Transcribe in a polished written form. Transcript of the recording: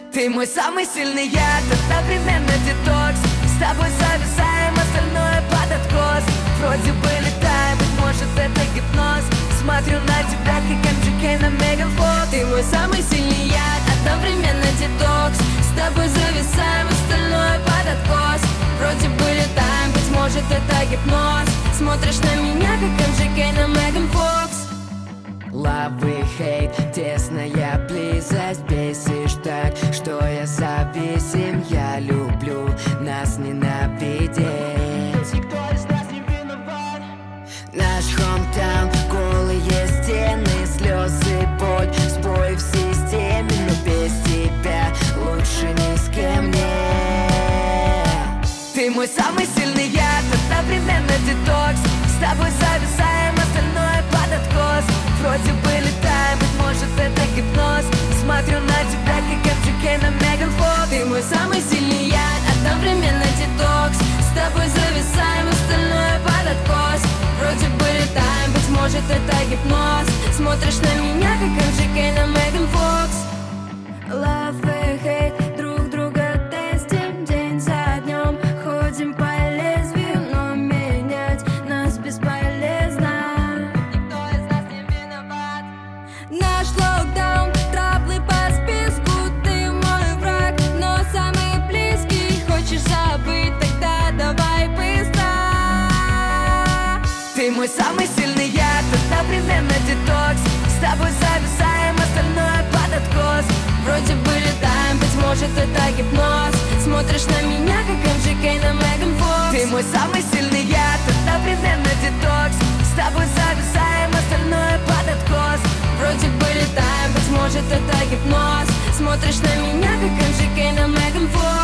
Ты мой самый сильный яд, одновременно детокс. С тобой зависаем, остальное под откос. Вроде бы летаем, быть может это гипноз. Смотрю на тебя, как MGK на Меган Фокс. Ты мой самый сильный яд, одновременно детокс. С тобой зависаем, остальное под откос. Вроде бы летаем, быть может это гипноз. Смотришь на меня, как MGK на Меган Фокс. Love и hate, тесная близость. Бесишь так, что я зависим. Я люблю нас ненавидеть. Никто из нас не виноват. Наш hometown, голые стены, слезы, боль, сбой в системе. Но без тебя лучше ни с кем нет. Ты мой самый сильный яд, одновременно детокс. С тобой зависаем, остальное под откос. Вроде бы летаем, быть может это гипноз. Смотрю на тебя, как MGK на Меган Фокс. Ты мой самый сильный яд, одновременно детокс. С тобой зависаем, остальное под откос. Вроде бы летаем, быть может это гипноз. Смотришь на меня, как MGK на Меган Фокс. Love и hate, друг друга тестим день за днем. Ходим по лезвию, но менять нас бесполезно. Никто из нас не виноват. Наш локдаун, траблы по списку. Ты мой враг, но самый близкий. Хочешь забыть, тогда давай быстро. Ты мой самый сильный яд, одновременно детокс. С тобой зависаем, остальное под откос. Вроде бы летаем, быть может это гипноз. Смотришь на меня, как MGK на Меган Фокс. Ты мой самый сильный яд, одновременно детокс. С тобой зависаем, остальное под откос. Вроде бы летаем, быть может это гипноз. Смотришь на меня, как MGK на Меган Фокс.